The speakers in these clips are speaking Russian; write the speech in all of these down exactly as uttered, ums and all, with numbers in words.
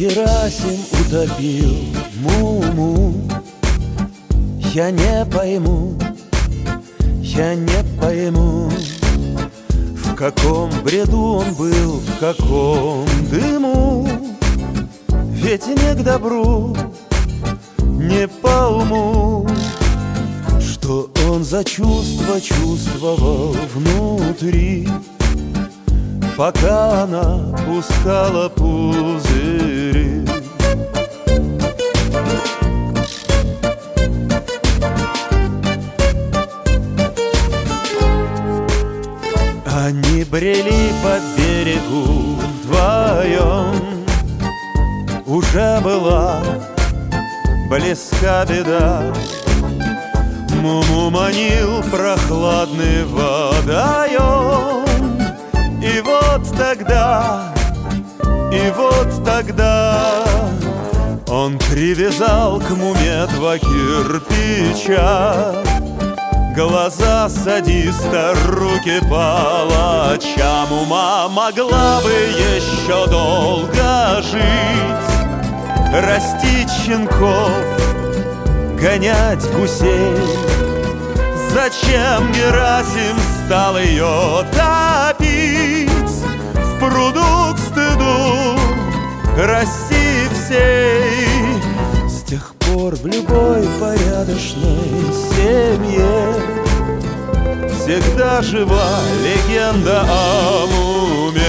Герасим утопил Муму. Я не пойму, я не пойму, в каком бреду он был, в каком дыму. Ведь не к добру, не по уму, что он за чувство чувствовал внутри, пока она пускала пузыри. Они брели по берегу вдвоем. Уже была близка беда. Муму манил прохладный водоем. И вот тогда, и вот тогда он привязал к Муме два кирпича. Глаза садиста, руки палача. Мума могла бы еще долго жить, растить щенков, гонять гусей. Зачем Герасим стал ее топить в пруду к стыду России всей? С тех пор в любой порядочной семье всегда жива легенда о Муме.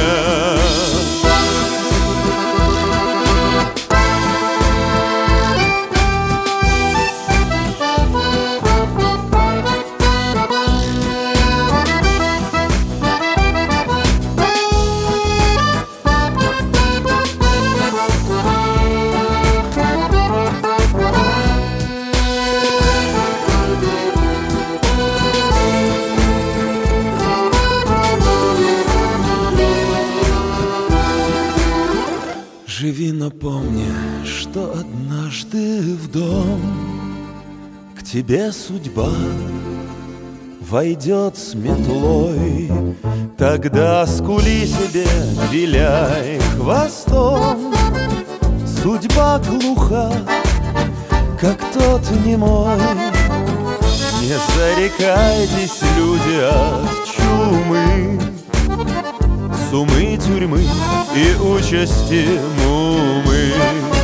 Живи, но помни, что однажды в дом к тебе судьба войдет с метлой. Тогда скули себе, виляй хвостом. Судьба глуха, как тот немой. Не зарекайтесь, люди, от чумы, сумы, тюрьмы и участи Мумы.